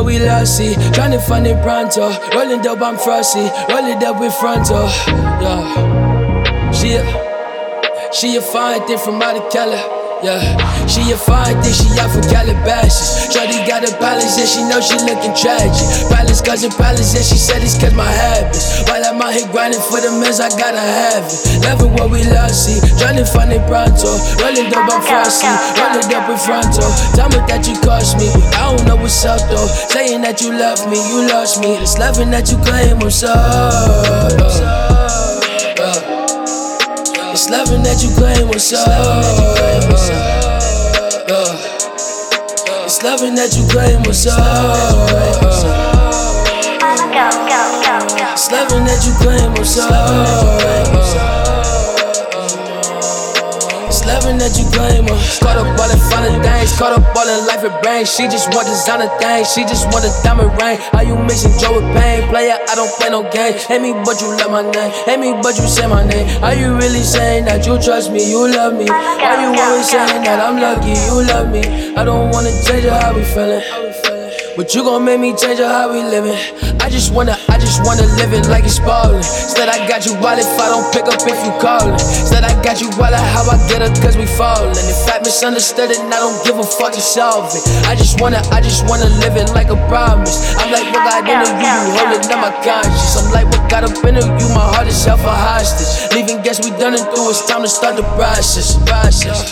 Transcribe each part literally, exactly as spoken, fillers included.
what we lost, see. Tryna find it pronto. Rolling dope, I'm frosty. Roll it up with fronto. Yeah. She a, she a fine thing from out of Cali. Yeah, she a fine thing, she out from Calabasas. Shorty got a palace and she know she looking tragic. Palace cousin palace and she said it's cause my habits. While I'm out here grinding for the mess, I gotta have it. Loving what we lost, see. Tryna find it pronto. Rolling dope, I'm frosty. Rolling up in fronto. Tell me that you cost me, but I don't know what's up though. Saying that you love me, you lost me. It's loving that you claim, I'm sorry. It's loving that you claim what's up. It's loving that you claim what's up. It's loving that you claim what's up. It's loving that you claim her. Caught up all in fun things, caught up all in life and brain. She just want designer things, she just want a diamond ring. Are you mixing joy with pain? Player, I don't play no game. Hate me, but you love my name. Hate me, but you say my name. Are you really saying that you trust me, you love me? Are you always saying that I'm lucky, you love me? I don't wanna change how we feeling, but you gon' make me change how we living. I just wanna, I just wanna live it like it's ballin'. Said I got you while if I don't pick up if you callin'. Said I got you while how I get her cause we fallin'. If I misunderstood it, I don't give a fuck to solve it. I just wanna, I just wanna live it like a promise. I'm like what got into you, you holding up my conscience. I'm like what got up into you, my heart is held for hostage. Leaving, guess we done it through, it's time to start the process. Process.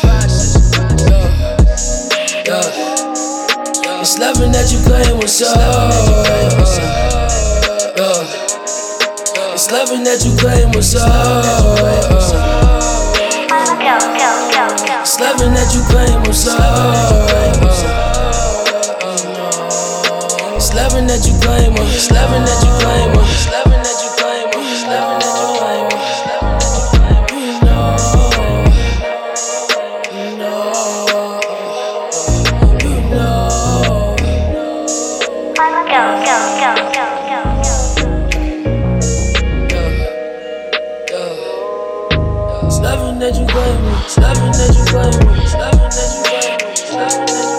Yeah. Yeah. It's loving that you claim what's up. Yeah. It's loving that you claim what's up. It's loving that you claim what's up. It's loving that you claim her. It's loving that you claim her. It's loving that you claim her. It's loving that you claim her. It's loving that you claim me. It's loving that you claim me. It's loving that you claim me. It's loving that you claim me.